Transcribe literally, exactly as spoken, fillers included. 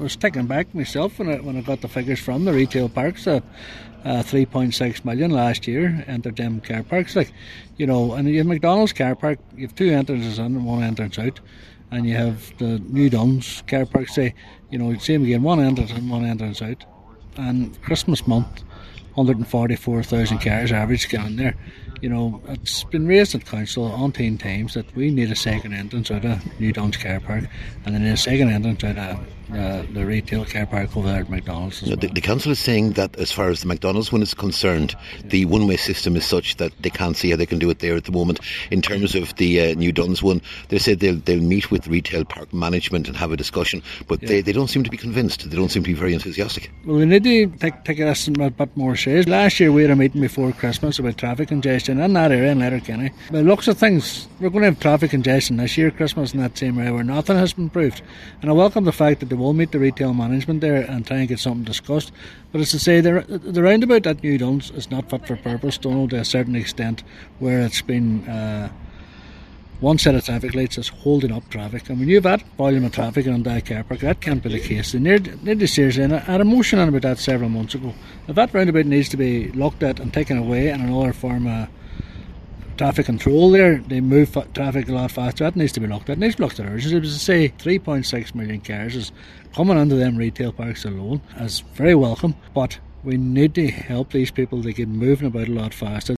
was taken back myself when I, when I got the figures from the retail parks that uh, three point six million last year entered them car parks. Like, you know, and you have McDonald's car park, you have two entrances in and one entrance out. And you have the New Duns car park, say, you know, same again, one entrance and one entrance out. And Christmas month, one hundred forty-four thousand cars average going there. You know, it's been raised at council on ten times that we need a second entrance out of New Duns car park, and then a second entrance out of uh, the retail car park over there at McDonald's as no, well. the, the council is saying that as far as the McDonald's one is concerned, yeah. the one-way system is such that they can't see how they can do it there at the moment. In terms of the uh, New Duns one, they said they'll, they'll meet with retail park management and have a discussion, but yeah. they, they don't seem to be convinced. They don't seem to be very enthusiastic. Well, we need to take, take this in a bit more serious. Last year we had a meeting before Christmas about traffic congestion in that area in Letterkenny. By the looks of things, we're going to have traffic congestion this year, Christmas, in that same area where nothing has been proved. And I welcome the fact that they will meet the retail management there and try and get something discussed. But as I say, the, the roundabout at New Duns is not fit for purpose, don't know, to a certain extent, where it's been uh, one set of traffic lights is holding up traffic. And when you have that volume of traffic in that car park, that can't be the case. They need, need to seriously, and I had a motion on about that several months ago. If that roundabout needs to be looked at and taken away in another form of traffic control there, they move fa- traffic a lot faster, that needs to be looked at. It needs to be looked at urgently. As I say, three point six million cars is coming into them retail parks alone is very welcome, but we need to help these people to get moving about a lot faster.